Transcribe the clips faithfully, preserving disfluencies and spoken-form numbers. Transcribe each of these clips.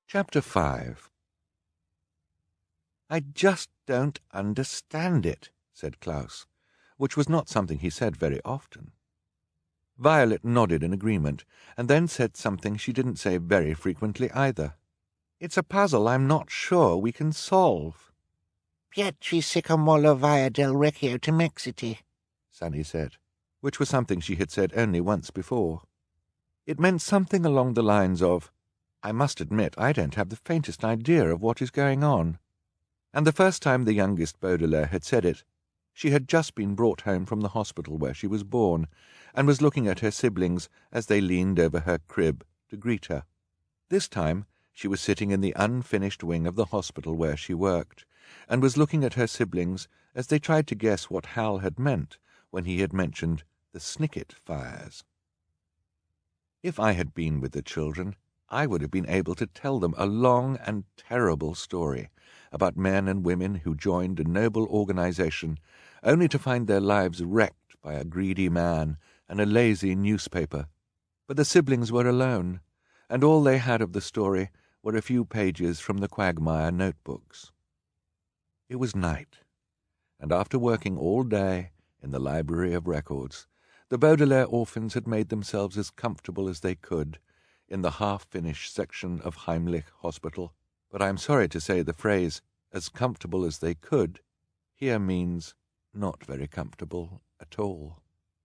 Chapter five. "I just don't understand it," said Klaus, which was not something he said very often. Violet nodded in agreement, and then said something she didn't say very frequently either. "It's a puzzle I'm not sure we can solve." "Pietri Sicamolo via del Recchio to Mexiti," Sunny said, which was something she had said only once before. It meant something along the lines of, "I must admit I don't have the faintest idea of what is going on." And the first time the youngest Baudelaire had said it, she had just been brought home from the hospital where she was born, and was looking at her siblings as they leaned over her crib to greet her. This time she was sitting in the unfinished wing of the hospital where she worked, and was looking at her siblings as they tried to guess what Hal had meant when he had mentioned the Snicket fires. If I had been with the children, I would have been able to tell them a long and terrible story about men and women who joined a noble organization only to find their lives wrecked by a greedy man and a lazy newspaper. But the siblings were alone, and all they had of the story were a few pages from the Quagmire notebooks. It was night, and after working all day in the Library of Records, the Baudelaire orphans had made themselves as comfortable as they could in the half-finished section of Heimlich Hospital. But I am sorry to say the phrase, "as comfortable as they could," here means not very comfortable at all.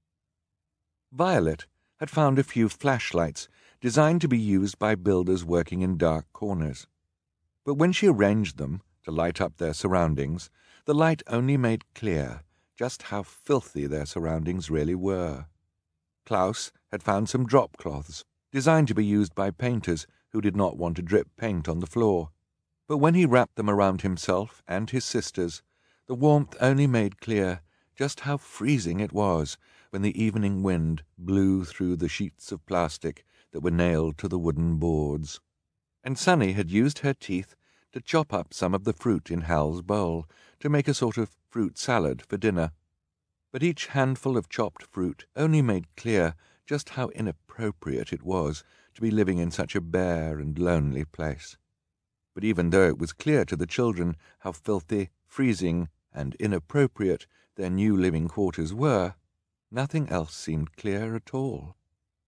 Violet had found a few flashlights designed to be used by builders working in dark corners. But when she arranged them to light up their surroundings, the light only made clear just how filthy their surroundings really were. Klaus had found some drop cloths designed to be used by painters who did not want to drip paint on the floor. But when he wrapped them around himself and his sisters, the warmth only made clear just how freezing it was when the evening wind blew through the sheets of plastic that were nailed to the wooden boards. And Sunny had used her teeth to chop up some of the fruit in Hal's bowl to make a sort of fruit salad for dinner. But each handful of chopped fruit only made clear just how inappropriate it was to be living in such a bare and lonely place. But even though it was clear to the children how filthy, freezing, and inappropriate their new living quarters were, nothing else seemed clear at all.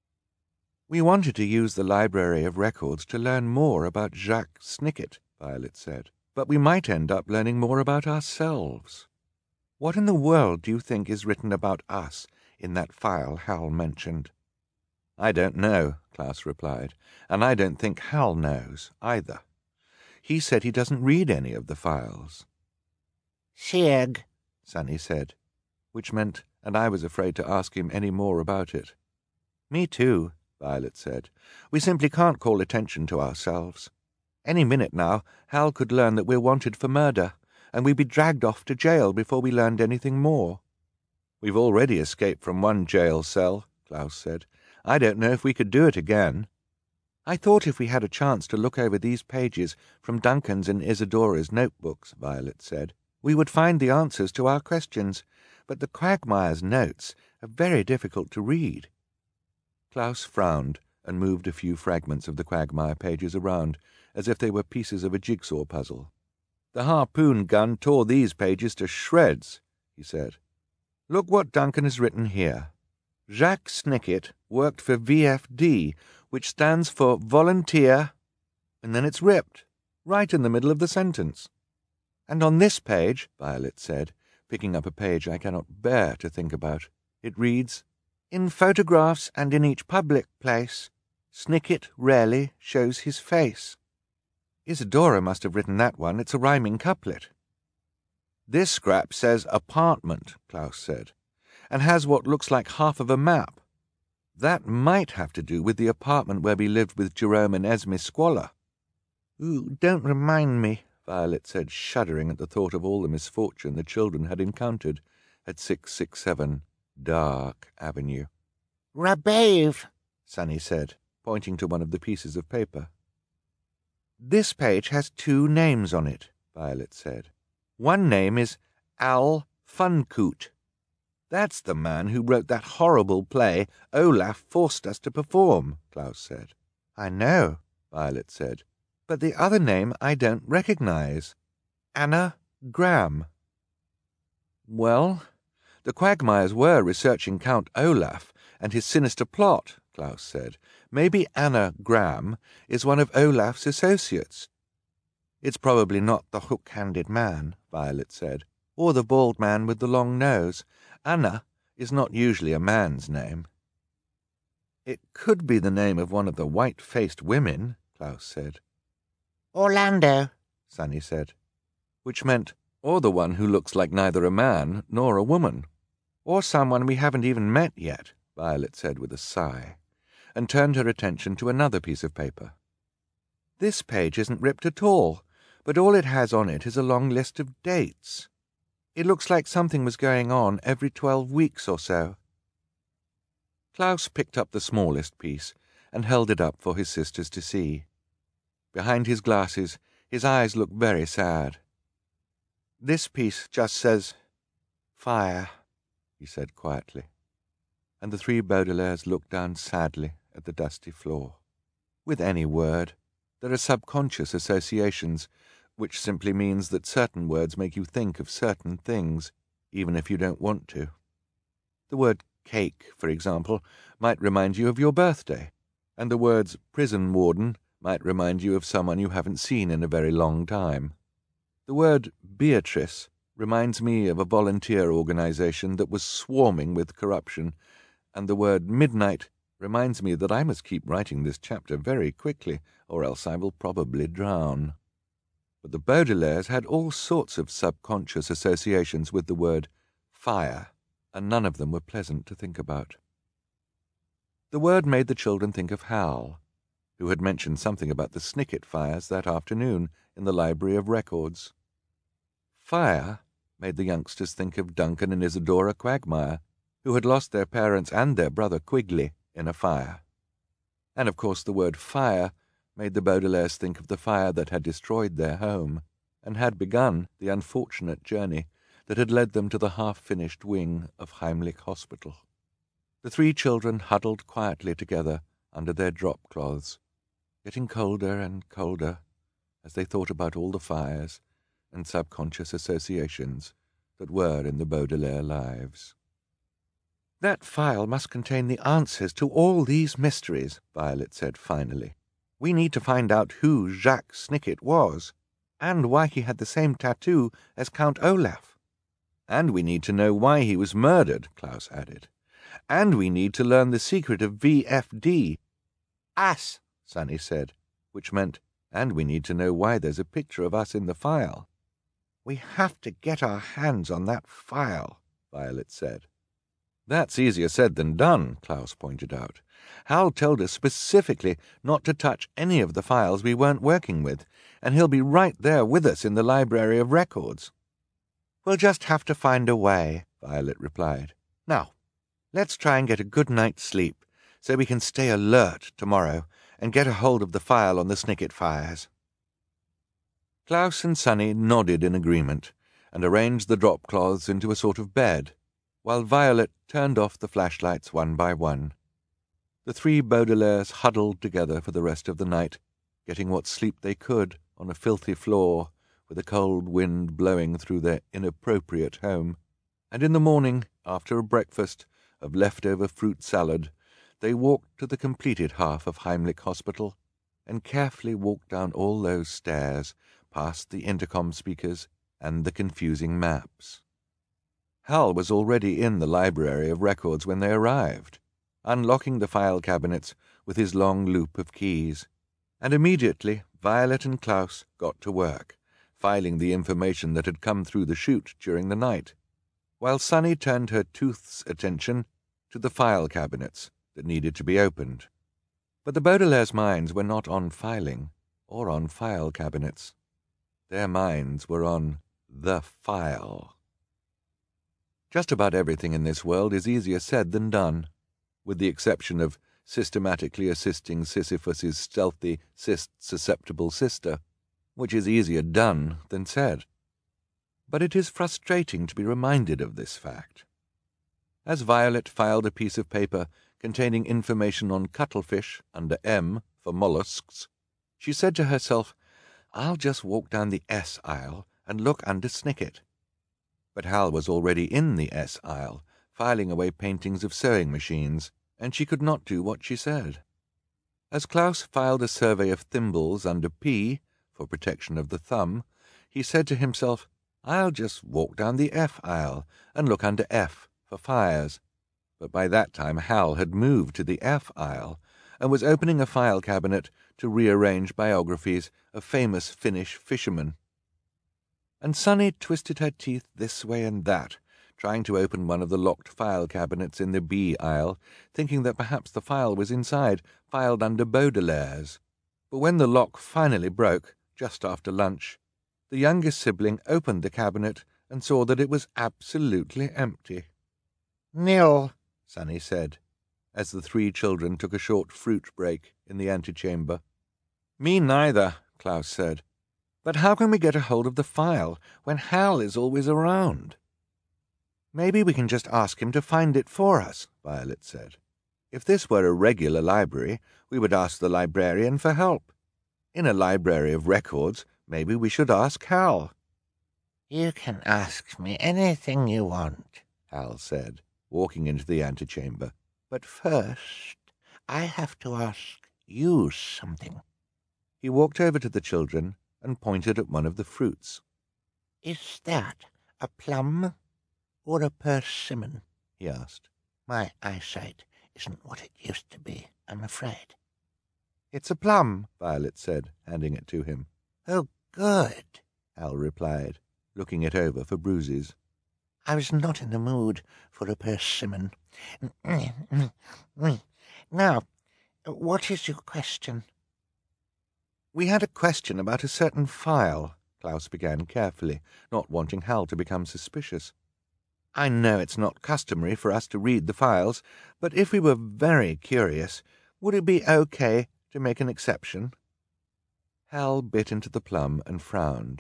"We wanted to use the Library of Records to learn more about Jacques Snicket," Violet said, "but we might end up learning more about ourselves. What in the world do you think is written about us in that file Hal mentioned?" "I don't know," Klaus replied, "and I don't think Hal knows either. He said he doesn't read any of the files." "Sieg," Sunny said, which meant, and I was afraid to ask him any more about it. "Me too," Violet said. "We simply can't call attention to ourselves. Any minute now, Hal could learn that we're wanted for murder, and we'd be dragged off to jail before we learned anything more." "We've already escaped from one jail cell," Klaus said. "I don't know if we could do it again." "I thought if we had a chance to look over these pages from Duncan's and Isadora's notebooks," Violet said, "we would find the answers to our questions, but the Quagmire's notes are very difficult to read." Klaus frowned and moved a few fragments of the Quagmire pages around, as if they were pieces of a jigsaw puzzle. "The harpoon gun tore these pages to shreds," he said. "Look what Duncan has written here. Jacques Snicket worked for V F D, which stands for Volunteer, and then it's ripped, right in the middle of the sentence. And on this page," Violet said, picking up a page I cannot bear to think about, it reads, "In photographs and in each public place, Snicket rarely shows his face." Isadora must have written that one. It's a rhyming couplet. "This scrap says apartment," Klaus said, "and has what looks like half of a map. That might have to do with the apartment where we lived with Jerome and Esme Squalor." "Ooh, don't remind me," Violet said, shuddering at the thought of all the misfortune the children had encountered at six six seven Dark Avenue. "Rabave," Sunny said, pointing to one of the pieces of paper. "This page has two names on it," Violet said. "One name is Al Funcoot. That's the man who wrote that horrible play Olaf forced us to perform," Klaus said. "I know," Violet said. But the other name I don't recognize. Anna Graham. Well, the Quagmires were researching Count Olaf and his sinister plot, Klaus said. Maybe Anna Graham is one of Olaf's associates. It's probably not the hook-handed man, Violet said, or the bald man with the long nose. Anna is not usually a man's name. It could be the name of one of the white-faced women, Klaus said. Orlando, Sunny said, which meant, or the one who looks like neither a man nor a woman, or someone we haven't even met yet, Violet said with a sigh, and turned her attention to another piece of paper. This page isn't ripped at all, but all it has on it is a long list of dates. It looks like something was going on every twelve weeks or so. Klaus picked up the smallest piece and held it up for his sisters to see. Behind his glasses, his eyes looked very sad. This piece just says, fire, he said quietly, and the three Baudelaires looked down sadly at the dusty floor. With any word, there are subconscious associations, which simply means that certain words make you think of certain things, even if you don't want to. The word cake, for example, might remind you of your birthday, and the words prison warden might remind you of someone you haven't seen in a very long time. The word Beatrice reminds me of a volunteer organization that was swarming with corruption, and the word midnight reminds me that I must keep writing this chapter very quickly, or else I will probably drown. But the Baudelaires had all sorts of subconscious associations with the word fire, and none of them were pleasant to think about. The word made the children think of Hal, who had mentioned something about the Snicket fires that afternoon in the Library of Records. Fire made the youngsters think of Duncan and Isadora Quagmire, who had lost their parents and their brother Quigley in a fire. And of course the word fire made the Baudelaires think of the fire that had destroyed their home, and had begun the unfortunate journey that had led them to the half-finished wing of Heimlich Hospital. The three children huddled quietly together under their drop-cloths, getting colder and colder as they thought about all the fires and subconscious associations that were in the Baudelaire lives. That file must contain the answers to all these mysteries, Violet said finally. We need to find out who Jacques Snicket was, and why he had the same tattoo as Count Olaf. And we need to know why he was murdered, Klaus added. And we need to learn the secret of V F D. Us, Sunny said, which meant, and we need to know why there's a picture of us in the file. We have to get our hands on that file, Violet said. That's easier said than done, Klaus pointed out. Hal told us specifically not to touch any of the files we weren't working with, and he'll be right there with us in the Library of Records. We'll just have to find a way, Violet replied. Now, let's try and get a good night's sleep, so we can stay alert tomorrow and get a hold of the file on the Snicket fires. Klaus and Sunny nodded in agreement, and arranged the drop-cloths into a sort of bed, while Violet turned off the flashlights one by one. The three Baudelaires huddled together for the rest of the night, getting what sleep they could on a filthy floor, with a cold wind blowing through their inappropriate home, and in the morning, after a breakfast of leftover fruit salad, they walked to the completed half of Heimlich Hospital, and carefully walked down all those stairs, past the intercom speakers and the confusing maps. Hal was already in the Library of Records when they arrived, unlocking the file cabinets with his long loop of keys, and immediately Violet and Klaus got to work, filing the information that had come through the chute during the night, while Sunny turned her tooth's attention to the file cabinets that needed to be opened. But the Baudelaire's minds were not on filing or on file cabinets. Their minds were on the file. Just about everything in this world is easier said than done, with the exception of systematically assisting Sisyphus's stealthy, cyst-susceptible sister, which is easier done than said. But it is frustrating to be reminded of this fact. As Violet filed a piece of paper containing information on cuttlefish under M for mollusks, She said to herself, "I'll just walk down the S aisle and look under Snicket." But Hal was already in the S aisle, filing away paintings of sewing machines, and she could not do what she said. As Klaus filed a survey of thimbles under P, for protection of the thumb, he said to himself, "I'll just walk down the F aisle and look under F for fires." But by that time Hal had moved to the F aisle and was opening a file cabinet to rearrange biographies of famous Finnish fishermen. And Sunny twisted her teeth this way and that, trying to open one of the locked file cabinets in the B aisle, thinking that perhaps the file was inside, filed under Baudelaire's. But when the lock finally broke, just after lunch, the youngest sibling opened the cabinet and saw that it was absolutely empty. "Nil," Sunny said, as the three children took a short fruit break in the antechamber. "Me neither," Klaus said. "But how can we get a hold of the file when Hal is always around?" "Maybe we can just ask him to find it for us," Violet said. "If this were a regular library, we would ask the librarian for help. In a library of records, maybe we should ask Hal." "You can ask me anything you want," Hal said, walking into the antechamber. "But first, I have to ask you something." He walked over to the children and pointed at one of the fruits. "Is that a plum or a persimmon?" he asked. "My eyesight isn't what it used to be, I'm afraid." "It's a plum," Violet said, handing it to him. "Oh, good," Hal replied, looking it over for bruises. "I was not in the mood for a persimmon. Now, what is your question?" "We had a question about a certain file," Klaus began carefully, not wanting Hal to become suspicious. "I know it's not customary for us to read the files, but if we were very curious, would it be okay to make an exception?" Hal bit into the plum and frowned.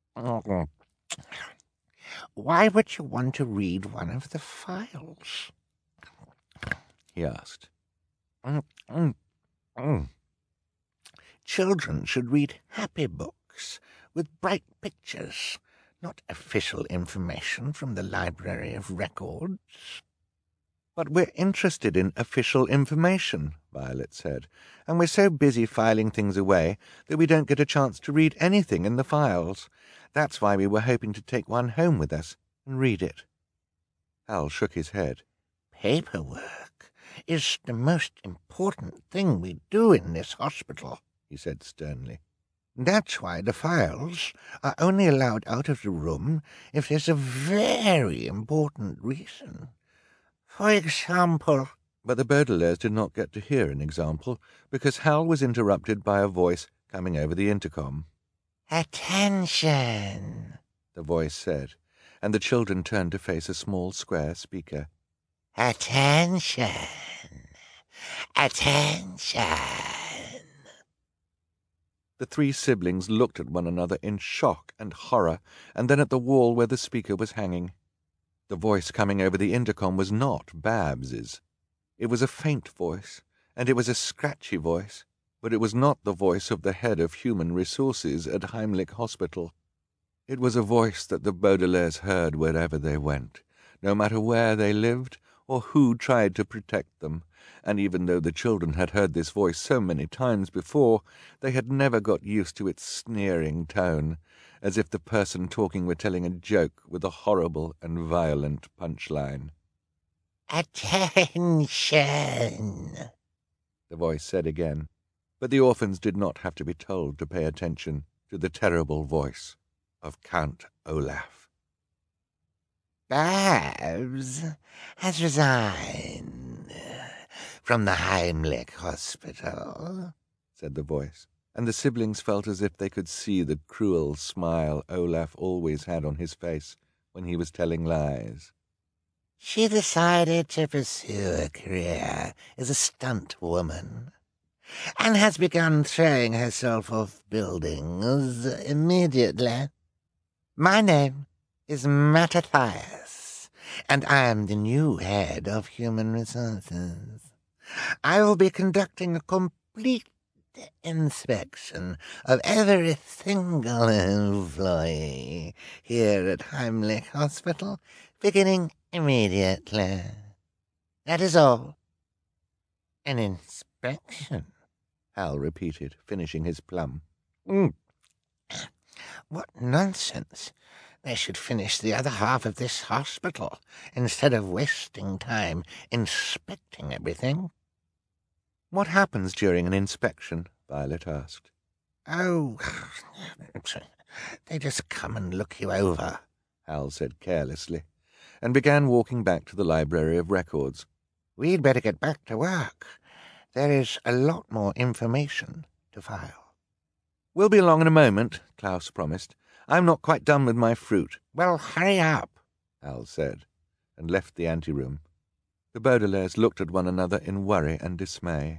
"Why would you want to read one of the files?" he asked. Mm, mm, mm. Children should read happy books with bright pictures, not official information from the Library of Records." "But we're interested in official information," Violet said, "and we're so busy filing things away that we don't get a chance to read anything in the files. That's why we were hoping to take one home with us and read it." Hal shook his head. "Paperwork is the most important thing we do in this hospital," he said sternly. "That's why the files are only allowed out of the room if there's a very important reason. For example—" But the Baudelaires did not get to hear an example, because Hal was interrupted by a voice coming over the intercom. "Attention," the voice said, and the children turned to face a small square speaker. "Attention! Attention!" The three siblings looked at one another in shock and horror, and then at the wall where the speaker was hanging. The voice coming over the intercom was not Babs's. It was a faint voice, and it was a scratchy voice, but it was not the voice of the head of human resources at Heimlich Hospital. It was a voice that the Baudelaires heard wherever they went, no matter where they lived or who tried to protect them, and even though the children had heard this voice so many times before, they had never got used to its sneering tone, as if the person talking were telling a joke with a horrible and violent punchline. "Attention!" the voice said again, but the orphans did not have to be told to pay attention to the terrible voice of Count Olaf. "Babs has resigned from the Heimlich Hospital," said the voice, and the siblings felt as if they could see the cruel smile Olaf always had on his face when he was telling lies. "She decided to pursue a career as a stunt woman, and has begun throwing herself off buildings immediately. My name is Mattathias, and I am the new head of human resources. I will be conducting a complete inspection of every single employee here at Heimlich Hospital, beginning immediately. That is all." "An inspection?" Hal repeated, finishing his plum. Mm. "What nonsense! They should finish the other half of this hospital instead of wasting time inspecting everything." "What happens during an inspection?" Violet asked. "Oh, they just come and look you over," Hal said carelessly, and began walking back to the Library of Records. "We'd better get back to work. There is a lot more information to file." "We'll be along in a moment," Klaus promised. "I'm not quite done with my fruit." "Well, hurry up," Hal said, and left the anteroom. The Baudelaires looked at one another in worry and dismay.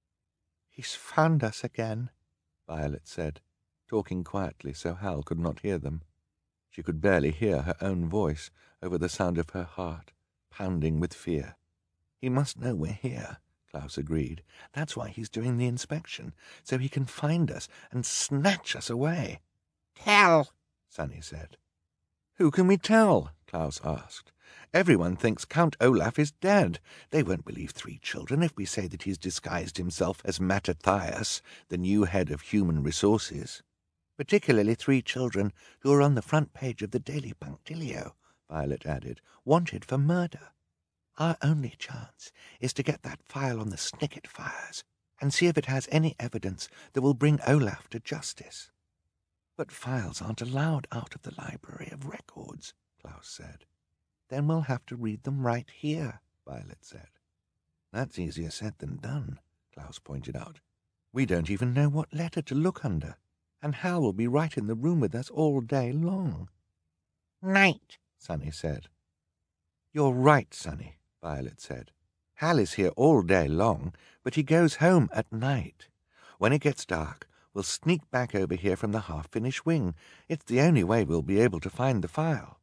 "He's found us again," Violet said, talking quietly so Hal could not hear them. She could barely hear her own voice over the sound of her heart, pounding with fear. "He must know we're here," Klaus agreed. "That's why he's doing the inspection, so he can find us and snatch us away." "Tell," Sunny said. "Who can we tell?" Klaus asked. "Everyone thinks Count Olaf is dead. They won't believe three children if we say that he's disguised himself as Mattathias, the new head of human resources. Particularly three children who are on the front page of the Daily Punctilio," Violet added, "wanted for murder. Our only chance is to get that file on the Snicket fires and see if it has any evidence that will bring Olaf to justice." "But files aren't allowed out of the Library of Records," Klaus said. "Then we'll have to read them right here," Violet said. "That's easier said than done," Klaus pointed out. "We don't even know what letter to look under, and Hal will be right in the room with us all day long." "Night," Sunny said. "You're right, Sunny," Violet said. "Hal is here all day long, but he goes home at night. When it gets dark, we'll sneak back over here from the half-finished wing. It's the only way we'll be able to find the file."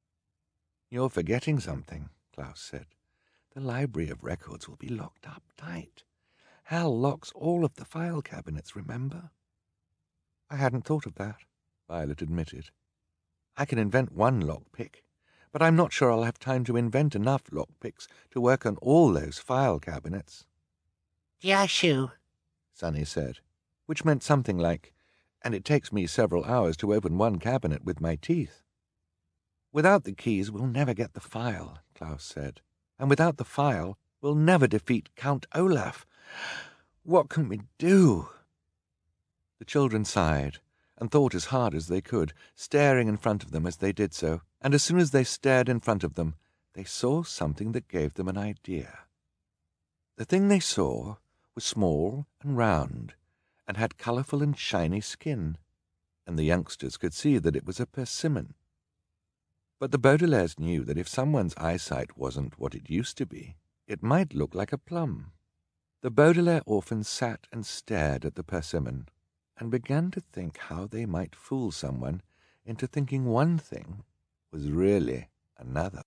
"You're forgetting something," Klaus said. "The Library of Records will be locked up tight. Hal locks all of the file cabinets, remember?" "I hadn't thought of that," Violet admitted. "I can invent one lockpick, but I'm not sure I'll have time to invent enough lockpicks to work on all those file cabinets." "Yashu," Sunny said, which meant something like, "And it takes me several hours to open one cabinet with my teeth." "Without the keys, we'll never get the file," Klaus said. "And without the file, we'll never defeat Count Olaf. What can we do?" The children sighed and thought as hard as they could, staring in front of them as they did so, and as soon as they stared in front of them, they saw something that gave them an idea. The thing they saw was small and round, and had colourful and shiny skin, and the youngsters could see that it was a persimmon. But the Baudelaires knew that if someone's eyesight wasn't what it used to be, it might look like a plum. The Baudelaire orphans sat and stared at the persimmon, and began to think how they might fool someone into thinking one thing was really another.